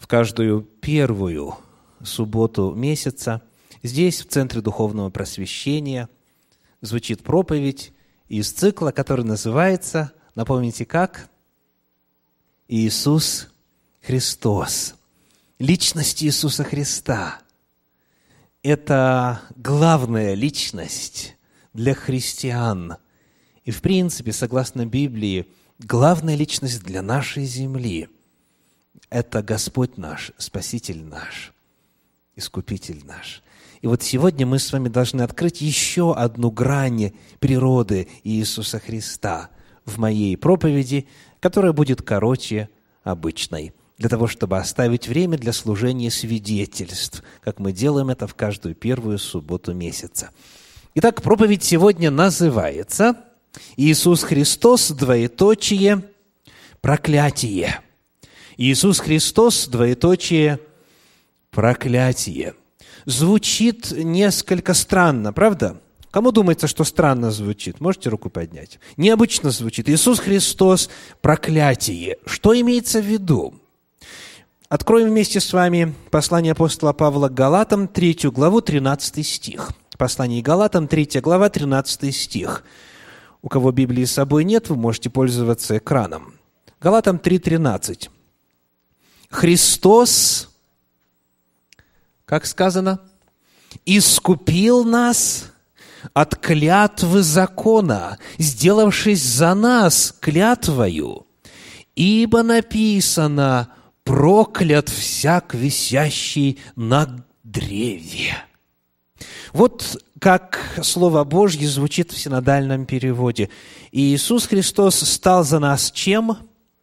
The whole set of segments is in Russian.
в каждую первую субботу месяца здесь, в Центре Духовного Просвещения, звучит проповедь из цикла, который называется, напомните как? Иисус Христос. Личность Иисуса Христа – это главная личность для христиан. И, в принципе, согласно Библии, главная личность для нашей земли – это Господь наш, Спаситель наш, Искупитель наш. И вот сегодня мы с вами должны открыть еще одну грань природы Иисуса Христа в моей проповеди, которая будет короче обычной, для того, чтобы оставить время для служения свидетельств, как мы делаем это в каждую первую субботу месяца. Итак, проповедь сегодня называется «Иисус Христос, двоеточие, проклятие». Иисус Христос, двоеточие, проклятие. Звучит несколько странно, правда? Кому думается, что странно звучит? Можете руку поднять? Необычно звучит. Иисус Христос, проклятие. Что имеется в виду? Откроем вместе с вами послание апостола Павла к Галатам, 3 главу, 13 стих. Послание к Галатам, 3 глава, 13 стих. У кого Библии с собой нет, вы можете пользоваться экраном. Галатам 3:13. Христос, как сказано, искупил нас от клятвы закона, сделавшись за нас клятвою, ибо написано: проклят всяк висящий на древе. Вот как Слово Божье звучит в синодальном переводе. Иисус Христос стал за нас чем?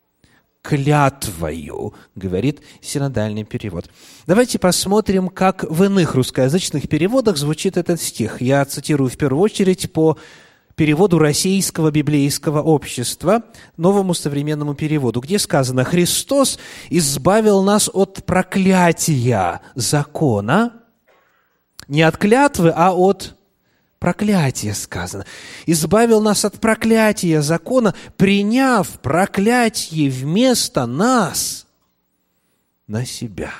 Клятвою, говорит синодальный перевод. Давайте посмотрим, как в иных русскоязычных переводах звучит этот стих. Я цитирую в первую очередь по переводу Российского библейского общества, новому современному переводу, где сказано: «Христос избавил нас от проклятия закона», не от клятвы, а от проклятия сказано. «Избавил нас от проклятия закона, приняв проклятие вместо нас на себя».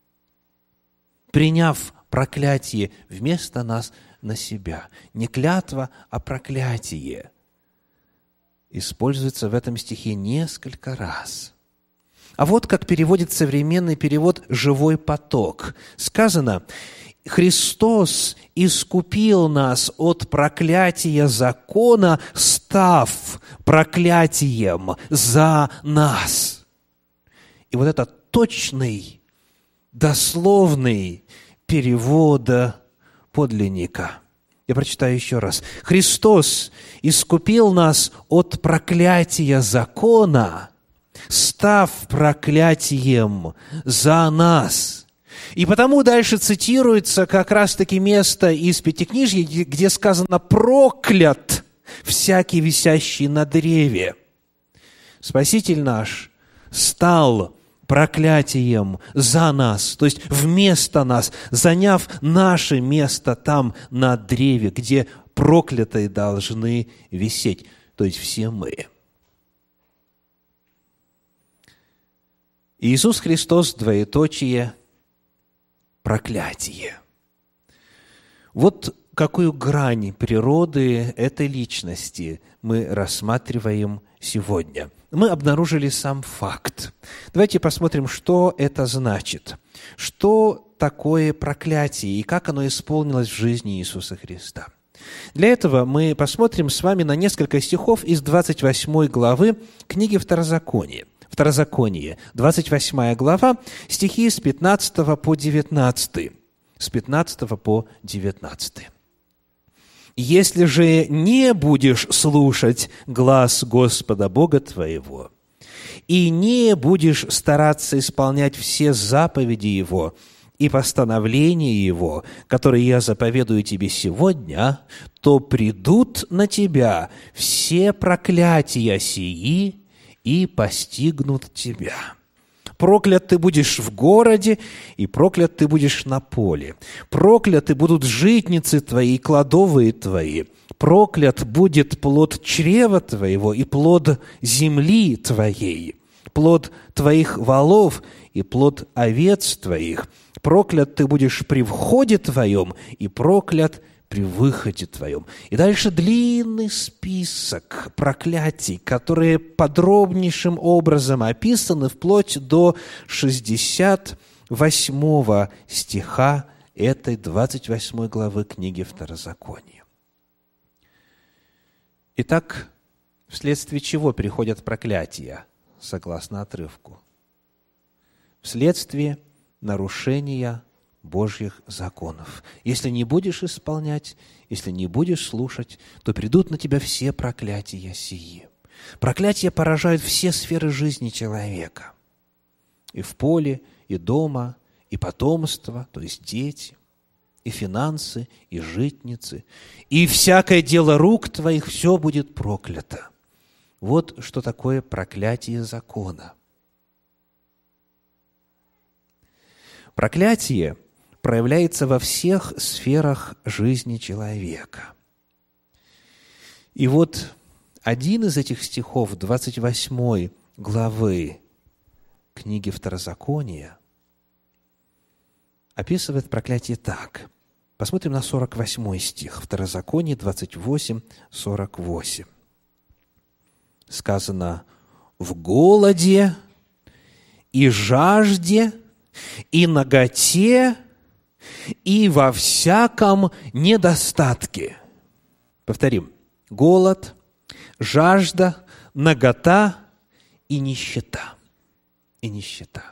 Приняв проклятие вместо нас на себя. Не клятва, а проклятие используется в этом стихе несколько раз. А вот как переводит современный перевод «Живой поток». Сказано: «Христос искупил нас от проклятия закона, став проклятием за нас». И вот это точный, дословный перевод подлинника. Я прочитаю еще раз. «Христос искупил нас от проклятия закона, став проклятием за нас». И потому дальше цитируется как раз-таки место из Пятикнижья, где сказано: «проклят всякий висящий на древе». Спаситель наш стал проклятием за нас, то есть вместо нас, заняв наше место там на древе, где проклятые должны висеть, то есть все мы. Иисус Христос, двоеточие, проклятие. Вот какую грань природы этой личности мы рассматриваем сегодня. Мы обнаружили сам факт. Давайте посмотрим, что это значит. Что такое проклятие и как оно исполнилось в жизни Иисуса Христа. Для этого мы посмотрим с вами на несколько стихов из 28 главы книги Второзакония. Второзаконие, 28 глава, стихи с 15 по 19. С 15 по 19. «Если же не будешь слушать глас Господа Бога твоего, и не будешь стараться исполнять все заповеди Его и постановления Его, которые я заповедую тебе сегодня, то придут на тебя все проклятия сии и постигнут тебя. Проклят ты будешь в городе, и проклят ты будешь на поле. Прокляты будут житницы твои и кладовые твои. Проклят будет плод чрева твоего и плод земли твоей. плод твоих волов и плод овец твоих. Проклят ты будешь при входе твоем, и проклят при выходе твоем». И дальше длинный список проклятий, которые подробнейшим образом описаны вплоть до 68 стиха этой 28 главы книги Второзакония. Итак, вследствие чего приходят проклятия, согласно отрывку? Вследствие нарушения Божьих законов. Если не будешь исполнять, если не будешь слушать, то придут на тебя все проклятия сии. Проклятия поражают все сферы жизни человека. И в поле, и дома, и потомство, то есть дети, и финансы, и житницы, и всякое дело рук твоих, все будет проклято. Вот что такое проклятие закона. Проклятие проявляется во всех сферах жизни человека. И вот один из этих стихов 28 главы книги Второзакония описывает проклятие так. Посмотрим на 48 стих. Второзаконие 28, 48. Сказано: «В голоде и жажде, и наготе, и во всяком недостатке». Повторим. Голод, жажда, нагота и нищета. И нищета.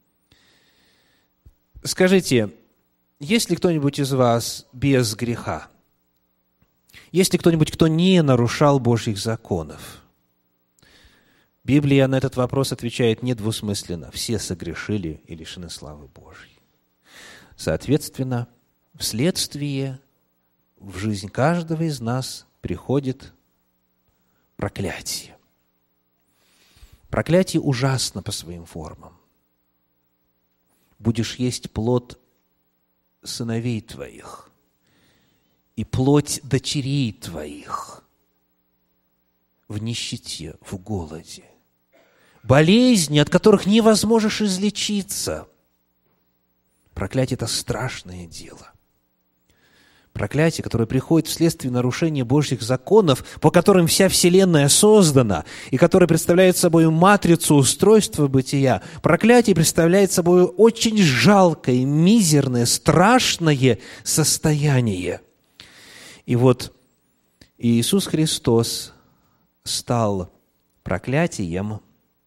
Скажите, есть ли кто-нибудь из вас без греха? Есть ли кто-нибудь, кто не нарушал Божьих законов? Библия на этот вопрос отвечает недвусмысленно. Все согрешили и лишены славы Божьей. Соответственно, вследствие в жизнь каждого из нас приходит проклятие. Проклятие ужасно по своим формам. Будешь есть плод сыновей твоих и плоть дочерей твоих в нищете, в голоде. Болезни, от которых не возможешь излечиться. Проклятие – это страшное дело. Проклятие, которое приходит вследствие нарушения Божьих законов, по которым вся вселенная создана, и которое представляет собой матрицу устройства бытия. Проклятие представляет собой очень жалкое, мизерное, страшное состояние. И вот Иисус Христос стал проклятием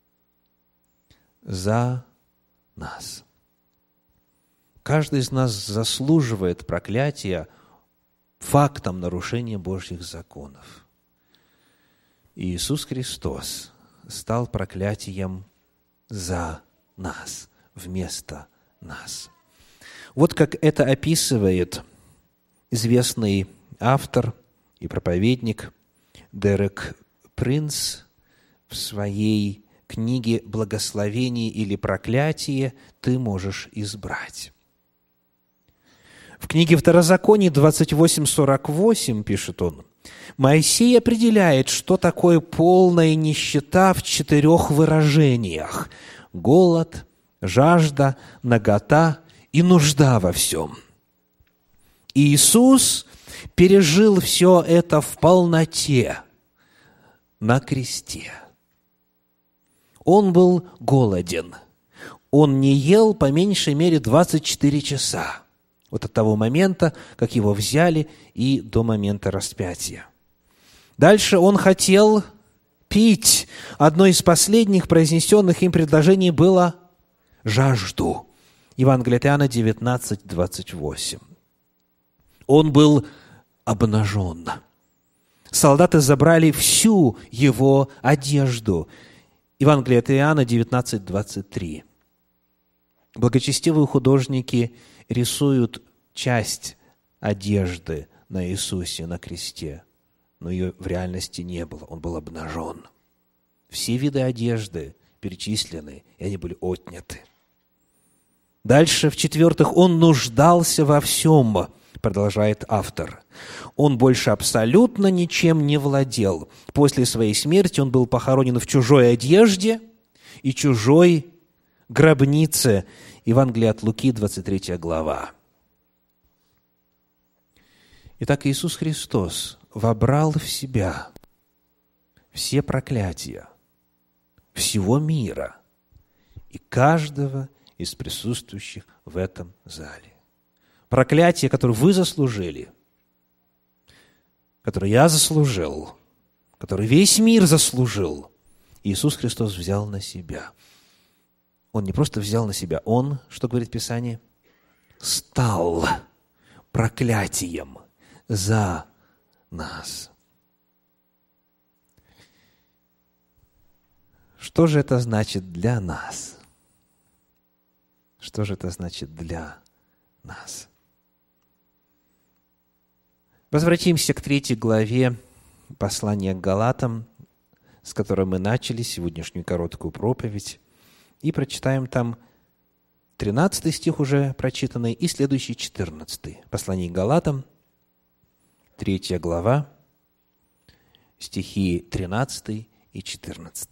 за нас. Каждый из нас заслуживает проклятия фактом нарушения Божьих законов. И Иисус Христос стал проклятием за нас, вместо нас. Вот как это описывает известный автор и проповедник Дерек Принц в своей книге «Благословение или проклятие ты можешь избрать». В книге Второзаконие 28:48 пишет он: Моисей определяет, что такое полная нищета в 4 выражениях: голод, жажда, нагота и нужда во всем. И Иисус пережил все это в полноте на кресте. Он был голоден. Он не ел по меньшей мере 24 часа. Вот от того момента, как его взяли, и до момента распятия. Дальше он хотел пить. Одно из последних произнесенных им предложений было «жажду». Евангелие от Иоанна 19:28. Он был обнажен. Солдаты забрали всю его одежду. Евангелие от Иоанна 19:23. Благочестивые художники рисуют часть одежды на Иисусе на кресте, но ее в реальности не было, он был обнажен. Все виды одежды перечислены, и они были отняты. Дальше, в-четвертых, он нуждался во всем, продолжает автор. Он больше абсолютно ничем не владел. После своей смерти он был похоронен в чужой одежде, и чужой гробнице. Евангелие от Луки, 23 глава. Итак, Иисус Христос вобрал в себя все проклятия всего мира и каждого из присутствующих в этом зале. Проклятие, которое вы заслужили, которое я заслужил, которое весь мир заслужил, Иисус Христос взял на себя. Он не просто взял на себя, Он, что говорит Писание, стал проклятием за нас. Что же это значит для нас? Что же это значит для нас? Возвратимся к 3 главе послания к Галатам, с которой мы начали сегодняшнюю короткую проповедь, и прочитаем там 13 стих уже прочитанный и следующий 14. Послание к Галатам, 3 глава, стихи 13 и 14.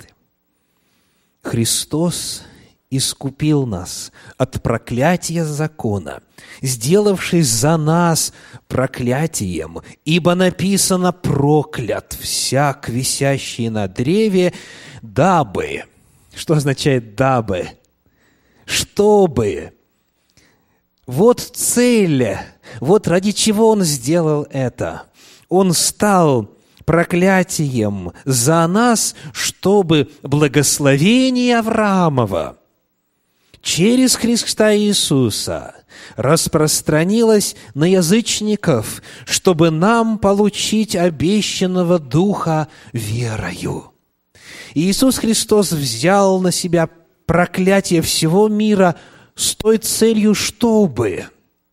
«Христос искупил нас от проклятия закона, сделавшись за нас проклятием, ибо написано: проклят всяк, висящий на древе, дабы». Что означает «дабы»? Чтобы. Вот цель, вот ради чего Он сделал это. Он стал проклятием за нас, чтобы благословение Авраамова через Христа Иисуса распространилось на язычников, чтобы нам получить обещанного Духа верою. И Иисус Христос взял на себя проклятие всего мира с той целью, чтобы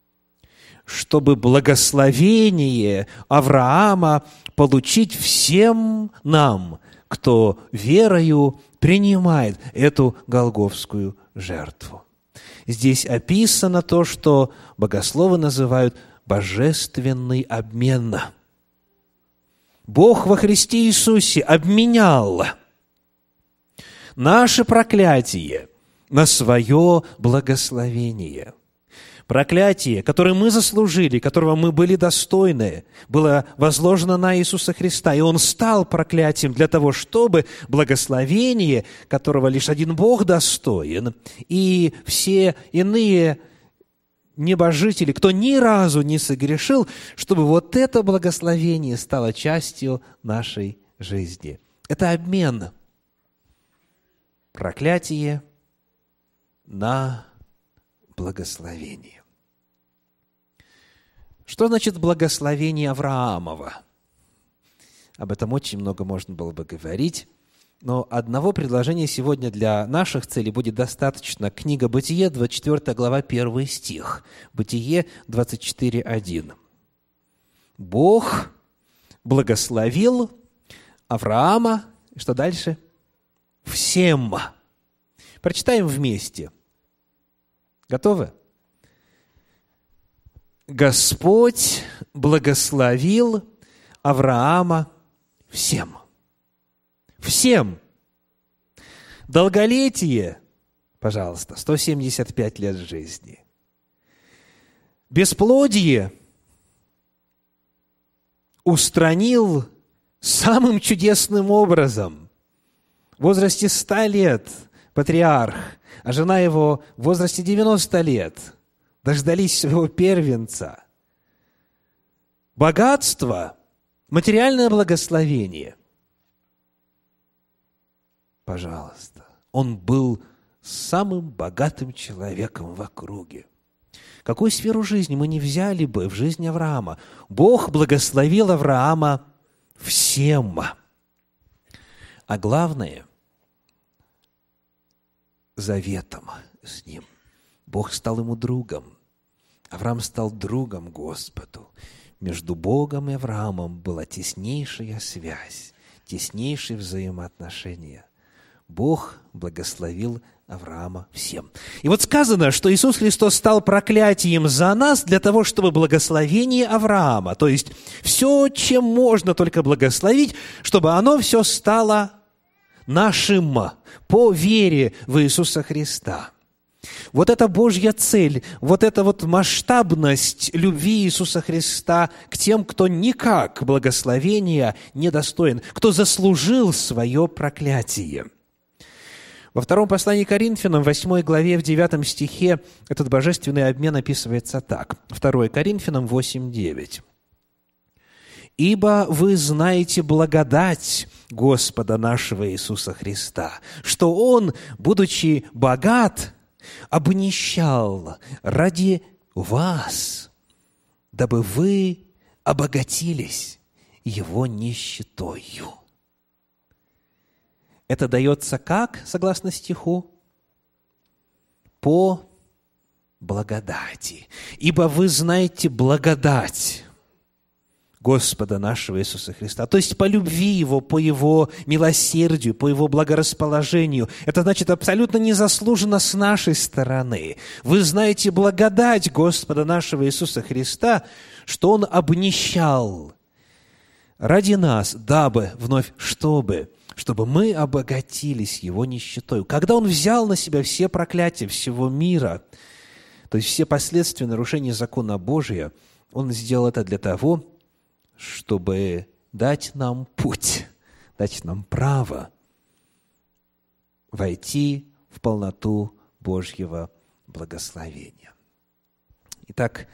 благословение Авраама получить всем нам, кто верою принимает эту голгофскую жертву. Здесь описано то, что богословы называют божественный обмен. Бог во Христе Иисусе обменял наше проклятие на свое благословение. Проклятие, которое мы заслужили, которого мы были достойны, было возложено на Иисуса Христа, и Он стал проклятием для того, чтобы благословение, которого лишь один Бог достоин, и все иные небожители, кто ни разу не согрешил, чтобы вот это благословение стало частью нашей жизни. Это обмен. Проклятие на благословение. Что значит благословение Авраамова? Об этом очень много можно было бы говорить, но одного предложения сегодня для наших целей будет достаточно. Книга Бытие, 24 глава, 1 стих. Бытие 24:1. Бог благословил Авраама, что дальше? Всем. Прочитаем вместе. Готовы? Господь благословил Авраама всем. Всем. Долголетие, пожалуйста, 175 лет жизни. Бесплодие устранил самым чудесным образом. В возрасте 100 лет патриарх, а жена его в возрасте 90 лет дождались своего первенца. Богатство, материальное благословение. Пожалуйста, он был самым богатым человеком в округе. Какую сферу жизни мы не взяли бы в жизни Авраама? Бог благословил Авраама всем. А главное, заветом с ним. Бог стал ему другом. Авраам стал другом Господу. Между Богом и Авраамом была теснейшая связь, теснейшие взаимоотношения. Бог благословил Авраама всем. И вот сказано, что Иисус Христос стал проклятием за нас для того, чтобы благословение Авраама, то есть все, чем можно только благословить, чтобы оно все стало нашим по вере в Иисуса Христа. Вот эта Божья цель, вот эта вот масштабность любви Иисуса Христа к тем, кто никак благословения не достоин, кто заслужил свое проклятие. Во втором послании к Коринфянам, 8 главе, в 9 стихе, этот божественный обмен описывается так. 2 Коринфянам 8:9. «Ибо вы знаете благодать Господа нашего Иисуса Христа, что Он, будучи богат, обнищал ради вас, дабы вы обогатились Его нищетою». Это дается как, согласно стиху? По благодати. «Ибо вы знаете благодать Господа нашего Иисуса Христа». То есть по любви Его, по Его милосердию, по Его благорасположению. Это значит абсолютно незаслуженно с нашей стороны. Вы знаете благодать Господа нашего Иисуса Христа, что Он обнищал ради нас, дабы, вновь, чтобы мы обогатились Его нищетой. Когда Он взял на себя все проклятия всего мира, то есть все последствия нарушения закона Божия, Он сделал это для того, чтобы дать нам путь, дать нам право войти в полноту Божьего благословения. Итак,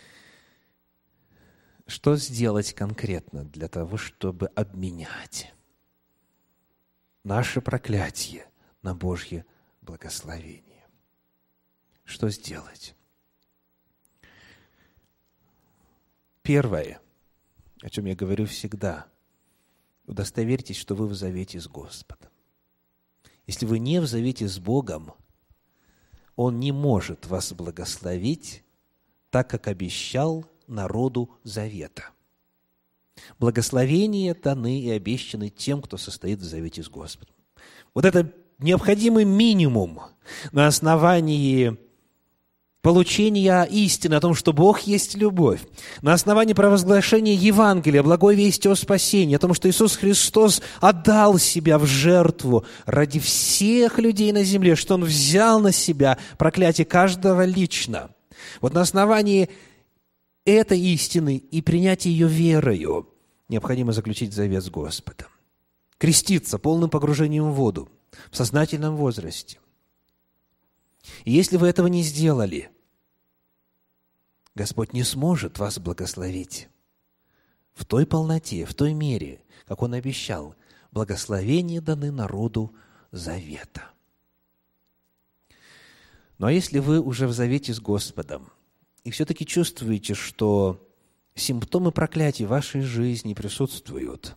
что сделать конкретно для того, чтобы обменять наше проклятие на Божье благословение? Что сделать? Первое, о чем я говорю всегда: удостоверьтесь, что вы в завете с Господом. Если вы не в завете с Богом, Он не может вас благословить так, как обещал народу завета. Благословения даны и обещаны тем, кто состоит в завете с Господом. Вот это необходимый минимум на основании получения истины о том, что Бог есть любовь, на основании провозглашения Евангелия, благой вести о спасении, о том, что Иисус Христос отдал Себя в жертву ради всех людей на земле, что Он взял на Себя проклятие каждого лично. Вот на основании этой истины и принять ее верою необходимо заключить завет с Господом. Креститься полным погружением в воду в сознательном возрасте. И если вы этого не сделали, Господь не сможет вас благословить в той полноте, в той мере, как Он обещал. Благословения даны народу завета. Ну а если вы уже в завете с Господом, и все-таки чувствуете, что симптомы проклятия в вашей жизни присутствуют,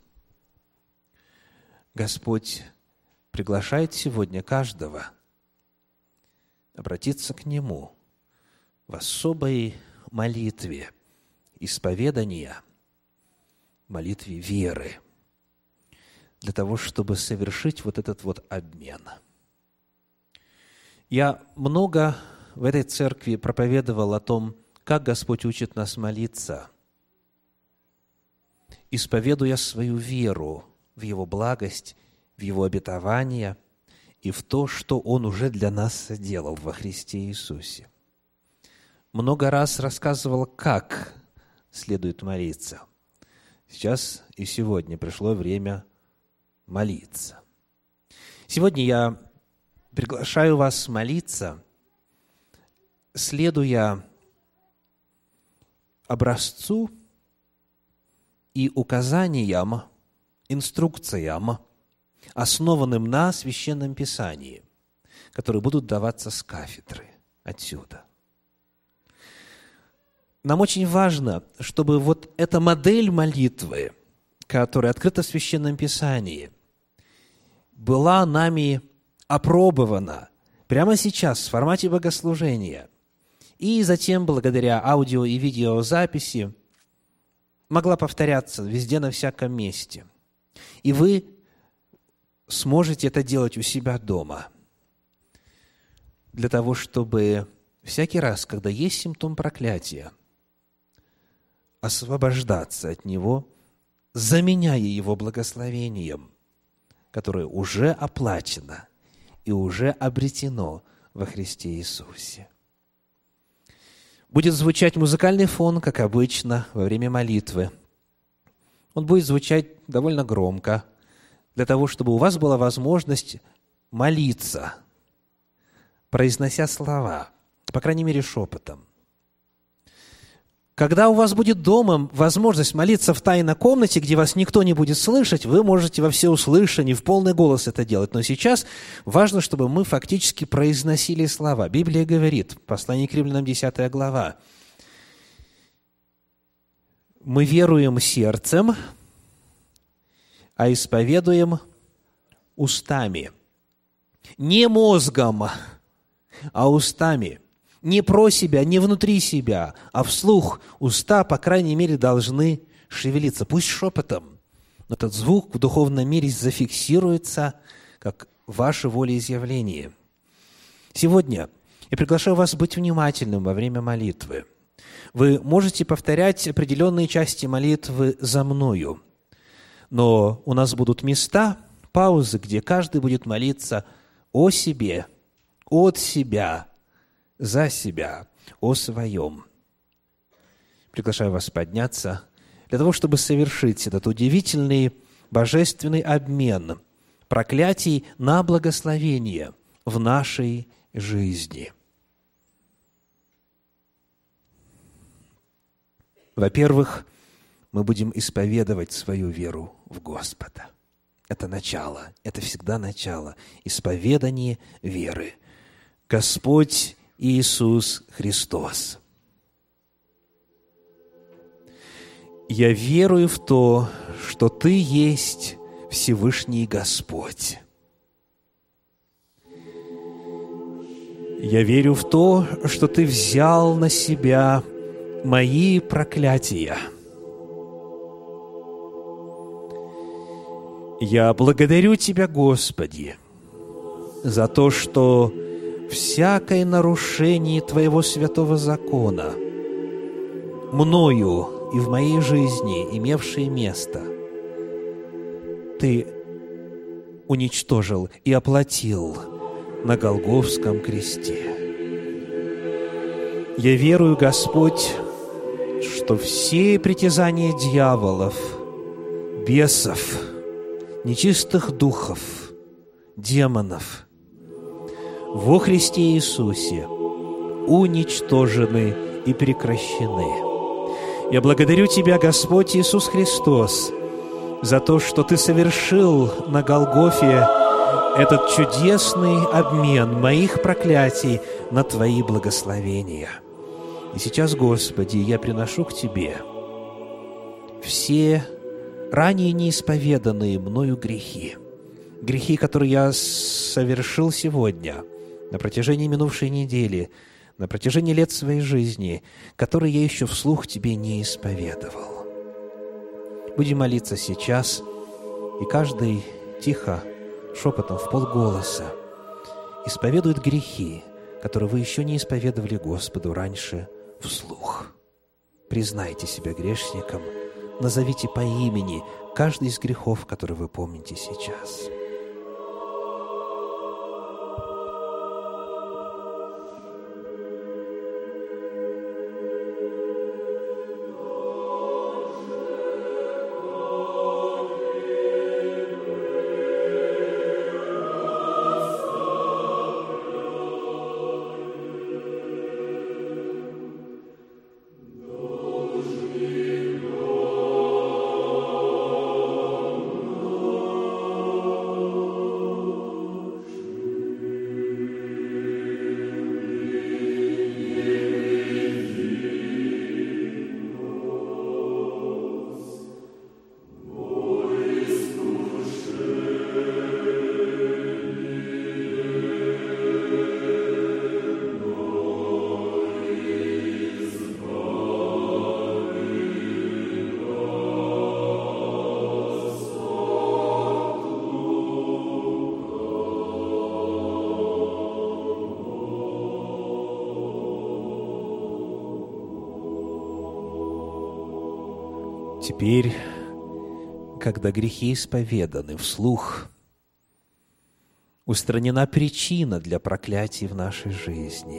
Господь приглашает сегодня каждого обратиться к Нему в особой молитве исповедания, молитве веры, для того, чтобы совершить вот этот вот обмен. Я много в этой церкви проповедовал о том, как Господь учит нас молиться, исповедуя свою веру в Его благость, в Его обетования и в то, что Он уже для нас сделал во Христе Иисусе. Много раз рассказывал, как следует молиться. Сейчас и сегодня пришло время молиться. Сегодня я приглашаю вас молиться, следуя образцу и указаниям, инструкциям, основанным на Священном Писании, которые будут даваться с кафедры отсюда. Нам очень важно, чтобы вот эта модель молитвы, которая открыта в Священном Писании, была нами опробована прямо сейчас в формате богослужения, и затем, благодаря аудио и видеозаписи, могла повторяться везде, на всяком месте. И вы сможете это делать у себя дома, для того, чтобы всякий раз, когда есть симптом проклятия, освобождаться от него, заменяя его благословением, которое уже оплачено и уже обретено во Христе Иисусе. Будет звучать музыкальный фон, как обычно, во время молитвы. Он будет звучать довольно громко, для того, чтобы у вас была возможность молиться, произнося слова, по крайней мере, шепотом. Когда у вас будет дома возможность молиться в тайной комнате, где вас никто не будет слышать, вы можете во всеуслышание, в полный голос это делать. Но сейчас важно, чтобы мы фактически произносили слова. Библия говорит, послание к Римлянам, 10 глава, «Мы веруем сердцем, а исповедуем устами». Не мозгом, а устами. Не про себя, не внутри себя, а вслух. Уста, по крайней мере, должны шевелиться. Пусть шепотом, но этот звук в духовном мире зафиксируется, как ваше волеизъявление. Сегодня я приглашаю вас быть внимательным во время молитвы. Вы можете повторять определенные части молитвы за мною, но у нас будут места, паузы, где каждый будет молиться о себе, от себя, за себя, о своем. Приглашаю вас подняться для того, чтобы совершить этот удивительный божественный обмен проклятий на благословение в нашей жизни. Во-первых, мы будем исповедовать свою веру в Господа. Это начало, это всегда начало. Исповедание веры. Господь Иисус Христос. Я верую в то, что Ты есть Всевышний Господь. Я верю в то, что Ты взял на себя мои проклятия. Я благодарю Тебя, Господи, за то, что всякое нарушение Твоего святого закона, мною и в моей жизни имевшее место, Ты уничтожил и оплатил на Голгофском кресте. Я верую, Господь, что все притязания дьяволов, бесов, нечистых духов, демонов во Христе Иисусе уничтожены и прекращены. Я благодарю Тебя, Господь Иисус Христос, за то, что Ты совершил на Голгофе этот чудесный обмен моих проклятий на Твои благословения. И сейчас, Господи, я приношу к Тебе все ранее неисповеданные мною грехи, которые я совершил сегодня, на протяжении минувшей недели, на протяжении лет своей жизни, которые я еще вслух Тебе не исповедовал. Будем молиться сейчас, и каждый тихо, шепотом, в полголоса исповедует грехи, которые вы еще не исповедовали Господу раньше вслух. Признайте себя грешником, назовите по имени каждый из грехов, которые вы помните сейчас. Теперь, когда грехи исповеданы вслух, устранена причина для проклятий в нашей жизни.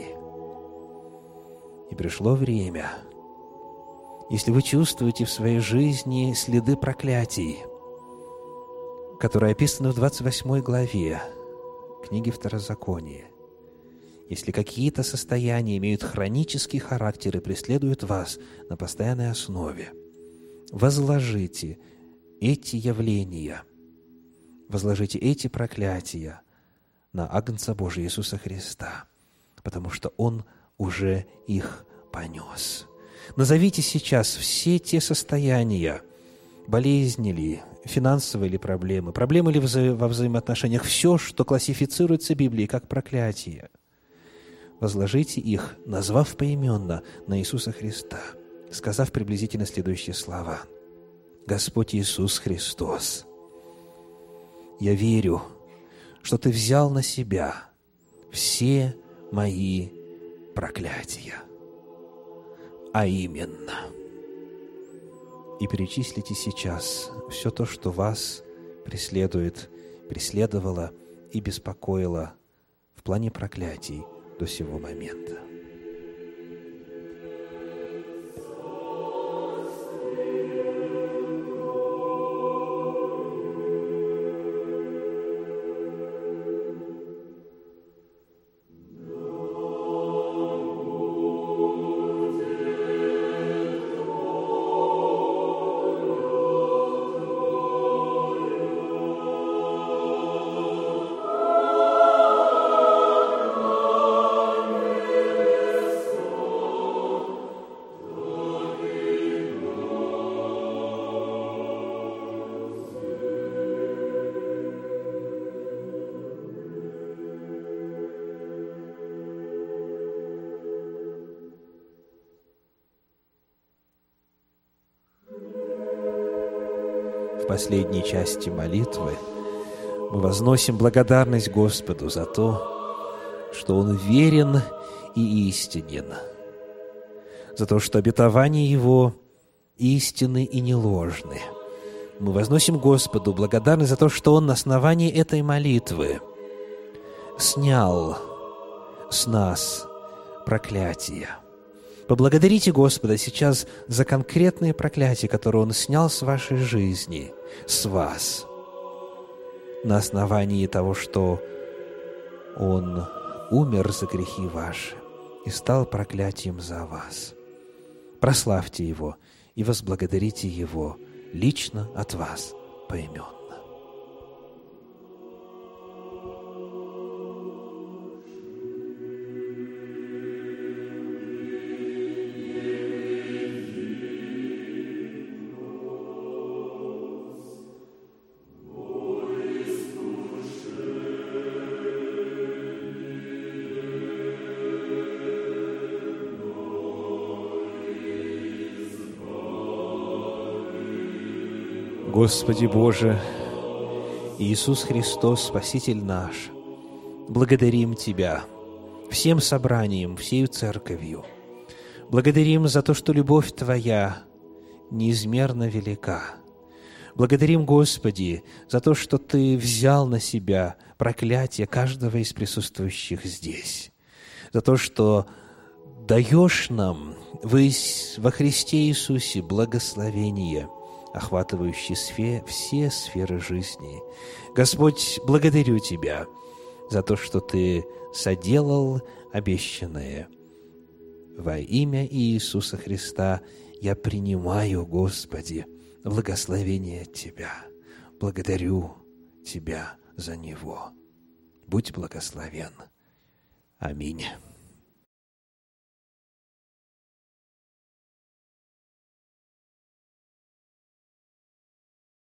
И пришло время, если вы чувствуете в своей жизни следы проклятий, которые описаны в 28 главе книги Второзакония, если какие-то состояния имеют хронический характер и преследуют вас на постоянной основе, возложите эти явления, возложите эти проклятия на Агнца Божия Иисуса Христа, потому что Он уже их понес. Назовите сейчас все те состояния, болезни ли, финансовые ли проблемы, проблемы ли во взаимоотношениях, все, что классифицируется Библией как проклятие. Возложите их, назвав поименно на Иисуса Христа, сказав приблизительно следующие слова. «Господь Иисус Христос, я верю, что Ты взял на Себя все мои проклятия, а именно...» И перечислите сейчас все то, что вас преследует, преследовало и беспокоило в плане проклятий до сего момента. В последней части молитвы мы возносим благодарность Господу за то, что Он верен и истинен, за то, что обетования Его истинны и не ложны. Мы возносим Господу благодарность за то, что Он на основании этой молитвы снял с нас проклятие. Поблагодарите Господа сейчас за конкретные проклятия, которые Он снял с вашей жизни, с вас, на основании того, что Он умер за грехи ваши и стал проклятием за вас. Прославьте Его и возблагодарите Его лично от вас поименно. Господи Боже, Иисус Христос, Спаситель наш, благодарим Тебя всем собранием, всею церковью. Благодарим за то, что любовь Твоя неизмерно велика. Благодарим, Господи, за то, что Ты взял на себя проклятие каждого из присутствующих здесь, за то, что даешь нам во Христе Иисусе благословение, охватывающие все сферы жизни. Господь, благодарю Тебя за то, что Ты соделал обещанное. Во имя Иисуса Христа я принимаю, Господи, благословение от Тебя. Благодарю Тебя за него. Будь благословен. Аминь.